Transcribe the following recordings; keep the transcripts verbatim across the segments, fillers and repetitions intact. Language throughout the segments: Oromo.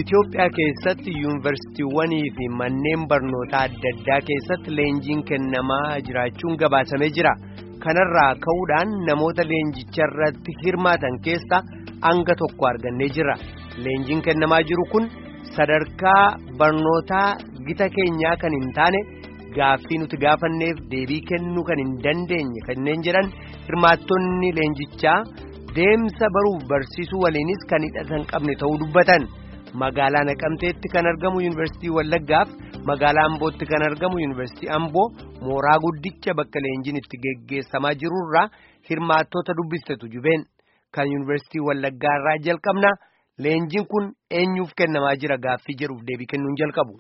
Itoophiyaa keessatti yuunivarsiitiiwwanii fi manneen barnootaa adda addaa keessatti leenjiin kennamaa jiraachuun gabaasamee jira. Kanarraa ka'uudhaan namoota leenjicha irratti hirmaatan keessaa hanga tokko argannee jira. Leenjiin kennamaa jiru kun sadarkaa barnootaa gita keenyaa kan hin taane gaaffii nuti gaafanneef deebii kennuu kan hin dandeenye kanneen jedhan hirmaattonni leenjichaa deemsa baruuf barsiisuu waliinis kan hidhatan qabne ta'uu dubbatan. Magaalaa Naqamteetti kan argamu Yuunivarsiitii Wallaggaaf magaalaa Ambootti kan argamu Yuunivarsiitii Amboo mooraa guddicha bakka leenjiin itti geggeessamaa jirurraa hirmaattota dubbistetu jubeen kan Yuunivarsiitii Wallaggaa irraa jalqabna. Leenjiin kun eenyuuf kennamaa jira gaaffii jedhuuf deebii kennuun jalqabu.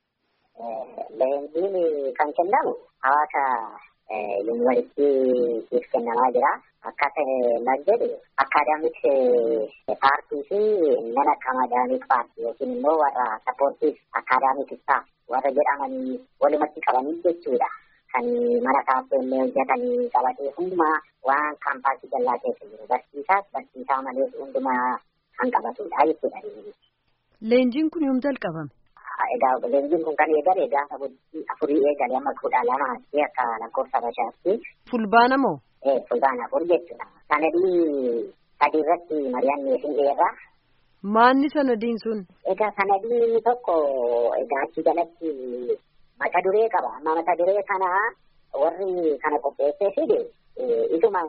Leenjiin kan kennamu hawaasa yuunivarsiitiif kennamaa jira. Akka jedhu akaadaamik paartii fi mana akaadaamik paartii yookiin immoo warra sappoortiif akaadaamik staaf warra jedhamanii walumatti qabanii jechuudha. Kan mana kaafeellee hojjetanii qabatee hundumaa waan kaampaasii jallaa keessa jiru barsiisaas barsiisaa malee hundumaa kan qabatudha jechuudha. Leenjiin kun yoom jalqabame? Egaa leenjiin kun kan eegale gaafa bultii afurii eegale amma kudha lama akka lakkoofsa bashaatti. Fulbaana moo? Eh, fulbaana afur jechuudha. Sanadii sadii irratti mari'annee fi dheeraa. Maanni sanadiin sun? Egaa sanadii tokko egaa achi jalatti mata duree qaba. Amma mata duree kana warri kana qopheessee fide isuma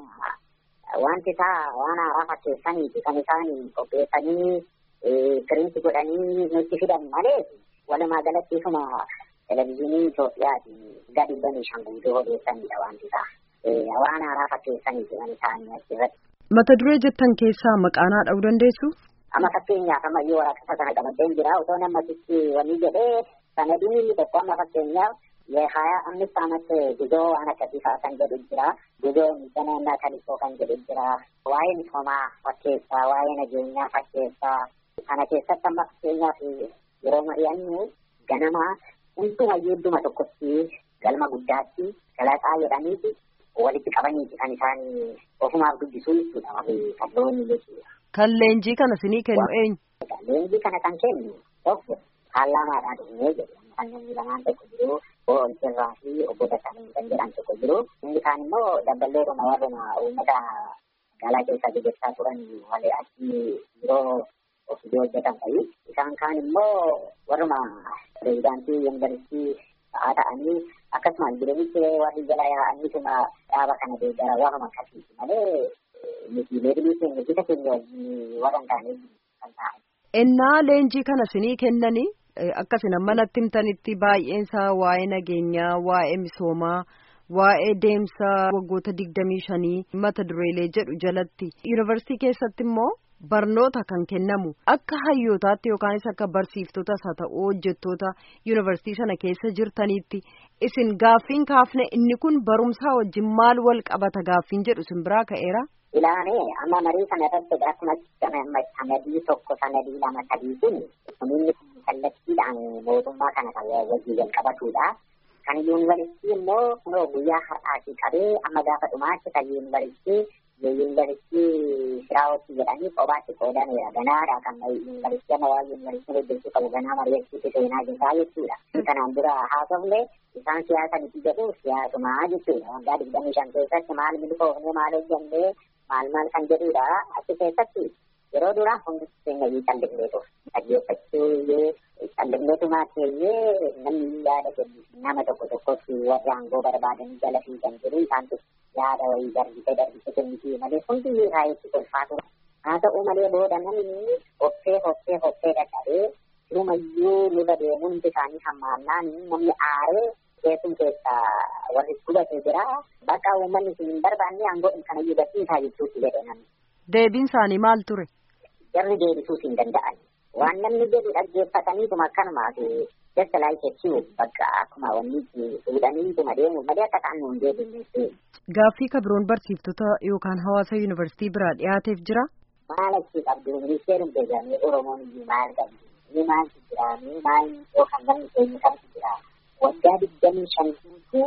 wanti isaa waan haaraa fakkeessaniiti kan isaan qopheessanii piriinti godhanii nutti fidan malee walumaa galatti isuma televezyiinii Itoophiyaati gadi banii shan guutuu odeessanidha wanti isaa. Waan haaraa fakkeessanii jiran isaanii achirratti. Mata duree jettan keessaa maqaanaa dha'uu dandeessu? Amma fakkeenyaaf amma yoo waraqata kana qabateen jira otoo namatitti wanni jedhee sanadiin inni tokko amma fakkeenyaaf haya amnis amat gudoo waan akkasiifaa kan jedhu jira. Gudoo ganaannaa kalisoo kan jedhu jira. Waa'ee misoomaa fakkeessaa, waa'ee nageenyaa fakkeessaa. Kana keessatti amma fakkeenyaaf yeroo mari'annu ganama hundumayyuu idduma tokkotti galma guddaatti galaasaa jedhaniiti. Walitti qabaniiti kan isaan ofumaaf dubbisuu jechuudha. Kan loonii jechuudha. Kan leenjii kana sinii kennu eenyu? Leenjii kana kan kennu tokko paarlaamaadhaa dhufnee jedhu. Kan namni lamaan tokko jiru obbo Olcirraa fi obbo Dassaalany kan jedhan tokko jiru. Inni kaan immoo dabballootuma warruma uummata magaalaa keessaa jajjabsaa turan walii achi yeroo ofii hojjetan fa'i. Isaan kaan immoo warruma pireezidaantii yuunivarsiitii haa ta'anii akkasumas jireenyitti warri jala yaa'anii suma dhaaba kana deeggara waanuma akkasiiti malee nuti leebilii keenya gita keenya warran taanee kan ta'an. Ennaa leenjii kana sinii kennanii akkasina manatti himtanitti baay'eensaa waa'ee nageenyaa, waa'ee misoomaa, waa'ee deemsa waggoota digdamii shanii mata dureelee jedhu jalatti yuunivarsiitii keessatti immoo barnoota kan kennamu akka hayyootaatti yookaanis akka barsiiftotas haa ta'u hojjettoota yuunivarsiitii sana keessa jirtaniitti isin gaaffiin kaafne inni kun barumsaa wajjin maal wal qabata gaaffiin jedhu isin biraa ka'eera? Ilaanee amma marii sana irratti akkuma sanadii tokko sanadii lama sadii kun inni kun kallattiidhaan mootummaa kana kan wajjin jalqabatudha. Kan yuunivarsiitii immoo guyyaa har'aatii qabee amma gaafa dhumaatti kan yuunivarsiitii yuunivarsiitii Shiraawatti jedhanii kophaatti qoodameera. Ganaadha kan yuunivarsiitii amma waa yuunivarsiitii hojjechuu qabu ganaa mari'achiitti seenaa jirraa jechuudha. Kanaan dura haasofne isaan siyaasa miti jedhu siyaasumaa jechuudha. Waggaa digdamii shan keessatti maal milkoofne maal hojjennee maal maal kan jedhudha. Achi keessatti yeroo dura hundi keenya iyyuu callisneetu. Dhaggeeffachuu callisneetumaa keeyyee namni yaada kennu nama tokko tokkotti warri aangoo barbaadanii jala fiigan jedhu isaantu yaada wayii darbisee darbisee kennitii malee hundi raayyeetti kolfaatu. Haa ta'u malee booda namni hoffee hoffee hoffee dadhabee sirumayyuu nurra deemuun isaanii hammaannaan namni aaree keessum keessa warri gubatee jira. Bakka uummanni hin barbaanne aangoo kanayyuu gadhiisaa jechuutti jedhe namni. Deebiin isaanii maal ture? Jarri deebisuus hin danda'an. Waan namni jedhu dhaggeeffataniituma akkanumaaf jasta laayikechuu bakka akkuma wanni fuudhaniituma deemu malee akka ta'an nuun deebinne. Gaaffii ka biroon barsiiftota yookaan hawaasa yuunivarsiitii biraa dhiyaateef jira? Maal achi qabdu ministeerum beekamee Oromoon iyyuu maal qabdu? Ni maaltu jira? Ni maal yookaan namni keenya kamtu jira? Waggaa digdamii shan guutuu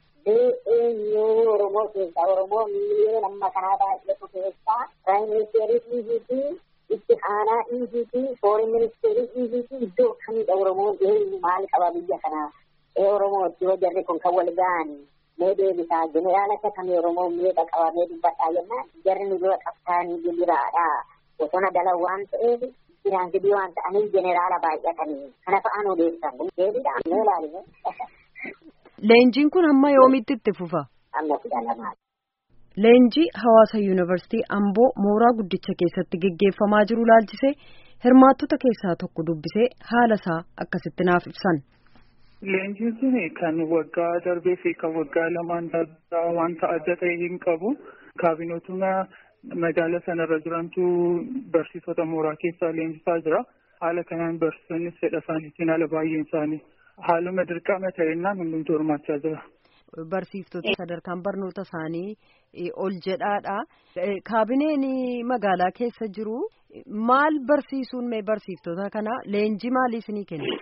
eenyu Oromoo keessaa Oromoo miiliyoona amma kanaa baay'eetu keessaa Piraayim Ministeerii fi itti aanaa E G P foreign ministeerii E G P iddoo akkamidha Oromoo gahee maal qaba biyya kanaa ee Oromoo itti jarri kun kan wal ga'an mee deebisaa jeneraala kamii Oromoo meeqa qaba mee dubbadhaa jennaan jarri nu dura qabsaanii jiraadha osoo dala waan ta'eef jiraan gidii waan ta'aniif jeneraala baay'atanii kana fa'aan odeessan deebiidhaan mee ilaaline. Leenjiin kun hamma yoomitti itti fufa? Amma kudha lamaa. Leenjii Hawaasa Yuunivarsiitii Amboo mooraa guddicha keessatti geggeeffamaa jiru ilaalchisee hirmaattota keessaa tokko dubbisee haala isaa akkasitti naaf ibsan. Leenjiin kun kan waggaa darbee fi kan waggaa lamaan darbaa wanta adda ta'e hin qabu. Kaabinootuma magaalaa sanarra jirantu barsiisota mooraa keessaa leenjisaa jira. Haala kanaan barsiisonnis fedha isaaniitiin haala baay'een isaanii haaluma dirqama ta'ennaan hundumtuu hirmaachaa jira. Barsiiftota sadarkaan barnoota isaanii ol jedhaadha. Kaabineen magaalaa keessa jiru maal barsiisuun mee barsiiftota kana leenjii maalii isinii kenna?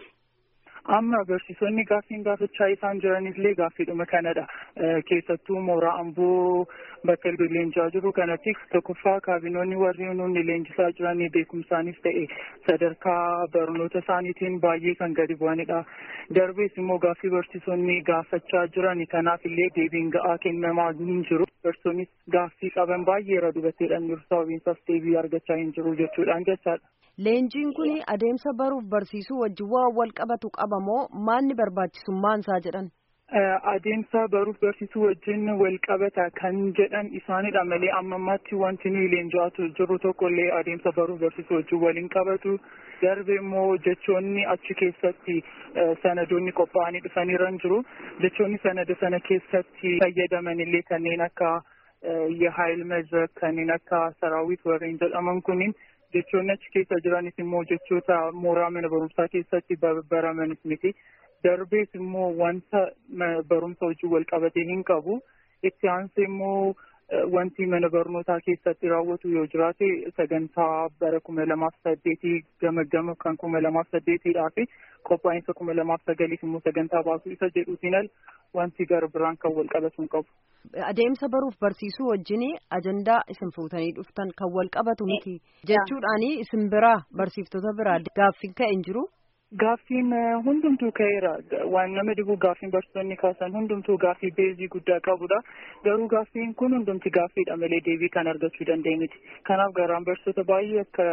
Amma barsiisonni gaaffiin gaafachaa isaan jiranillee gaaffiidhuma kanadha. Keessattuu mooraa Amboo bakka leenjaa jiru kanatti tokkoffaa kaabinoonni warri nuuni leenjisaa jiranii beekumsaanis ta'e sadarkaa barnoota isaaniitiin baay'ee kan gadi bu'anidha. Darbees immoo gaaffii barsiisonni gaafachaa jiran kanaafillee deebiin ga'aa kennamaa hin jiru. Barsiisonnis gaaffii qaban baay'ee irra dubateedhaan jiru sababiin isaas deebii argachaa hin jiru jechuudhaan jechaadha. Leenjiin kun adeemsa baruuf barsiisuu wajjin waan wal qabatu qaba moo maanni barbaachisummaan isaa jedhan? Adeemsa baruuf barsiisuu wajjin wal qabata kan jedhan isaanidha malee amma ammaatti wanti nuyi leenjaa jiru tokkollee adeemsa baruuf barsiisuu wajjin waliin qabatu. Darbe immoo jechoonni achi keessatti sanadoonni qophaa'anii dhufaniiru jiru. Jechoonni sanada sana keessatti fayyadamanillee kanneen akka Yahaayil Mazak kanneen akka Saraawit warreen jedhaman kuniin jechoonni achi keessa jiranis immoo jechoota mooraa mana barumsaa keessatti baramanis miti. Darbees immoo wanta barumsa wajjin wal qabatee hin qabu. Itti aansee immoo wanti mana barnootaa keessatti raawwatu yoo jiraate sagantaa bara kuma lamaaf saddeetii gama gama kan kuma lamaaf saddeetiidhaa fi qophaa'insa kuma lamaaf sagaliif immoo sagantaa baasuu isa jedhuutiin al wanti gara biraan kan wal qabatu hin qabu. Adeemsa baruuf barsiisuu wajjin ajandaa isin fuutanii dhuftan kan wal qabatu miti jechuudhaani isin biraa barsiiftota biraa gaaffiin ka'e hin jiru. Gaaffiin hundumtuu ka'eera. Waan nama dhibu gaaffiin barsiisonni kaasan hundumtuu gaaffii beezii guddaa qabudha. Garuu gaaffiin kun hundumti gaaffiidha malee deebii kan argachuu danda'e miti. Kanaaf garaan barsiisota baay'ee akka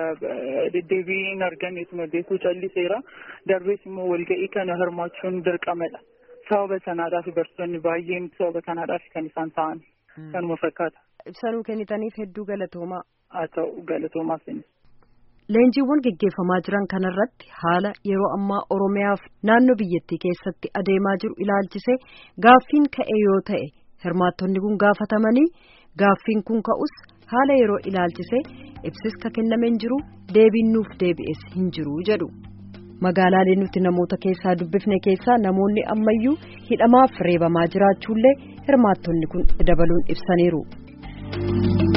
deebii hin arganneetuma beekuu calliseera. Darbees immoo walga'ii kana hirmaachuun dirqamadha. Sababa sanaadhaaf barsiisonni baay'een sababa kanaadhaaf kan isaan ta'an kanuma fakkaata. Ibsanuu kennitaniif hedduu galatoomaa. Haa ta'u galatoomaa sinis. Leenjiiwwan geggeeffamaa jiran kanarratti haala yeroo ammaa Oromiyaaf naannoo biyyattii keessatti adeemaa jiru ilaalchisee gaaffiin ka'e yoo ta'e hirmaattonni kun gaafatamanii gaaffiin kun ka'us haala yeroo ilaalchisee ibsis ka kennameen jiru deebiin nuuf deebi'es hin jiru jedhu. Magaalaalee nuti namoota keessaa dubbifne keessaa namoonni ammayyuu hidhamaaf reebamaa jiraachuullee hirmaattonni kun dabaluun ibsaniiru.